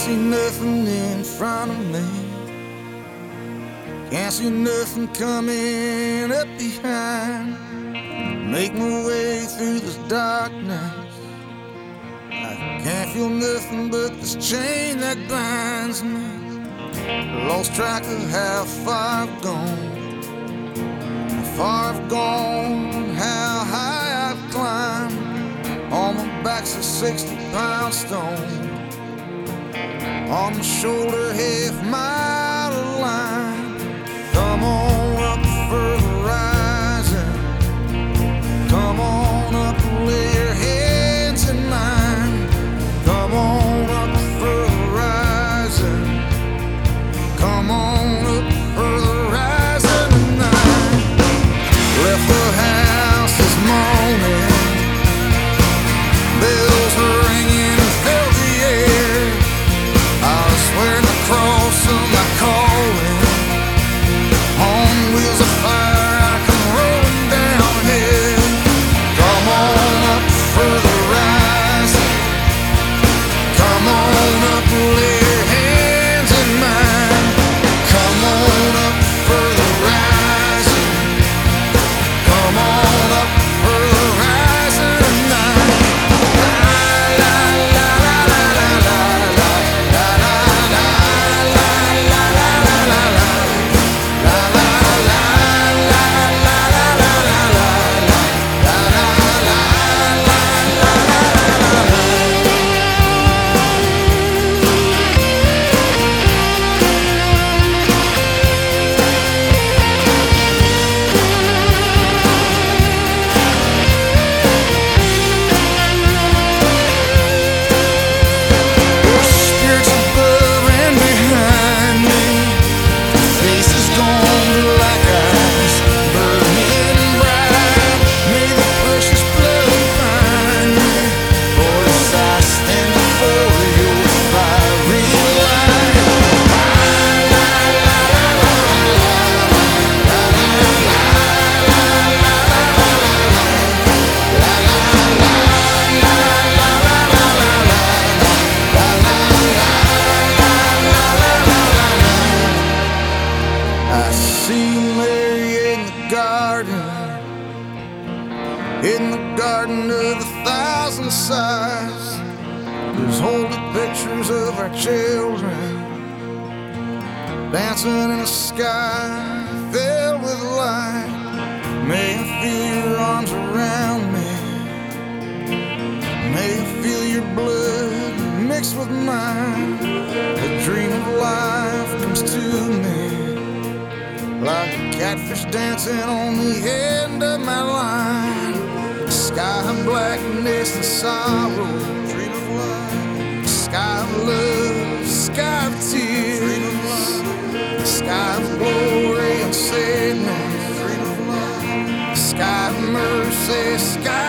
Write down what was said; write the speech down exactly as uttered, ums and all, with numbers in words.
see nothing in front of me. Can't see nothing coming up behind. Make my way through this darkness. I can't feel nothing but this chain that binds me. Lost track of how far I've gone, how far I've gone, how high I've climbed. On my back's a sixty pound stone, on my shoulder half mile of line. Come on up for the rising, come on up and lay your hands in mine. Come on up for the rising, come on up for the rising tonight. Left the house this morning, bells were ringing, filled the air. I was wearing the cross of my calling, on wheels of fire I come rolling downhill. Come on up for the rising, come on up and lay your hands in mine. Come on up for the rising, come on up for the rising tonight. In the garden of a thousand sighs, there's holy pictures of our children dancing in a sky filled with light. May I feel your arms around me, may I feel your blood mixed with mine. The dream of life comes to me like a catfish dancing on the end of my line. Sky of blackness and sorrow, dream of love. Sky of love, sky of tears. Sky of glory and sadness, dream of love. Sky of mercy, sky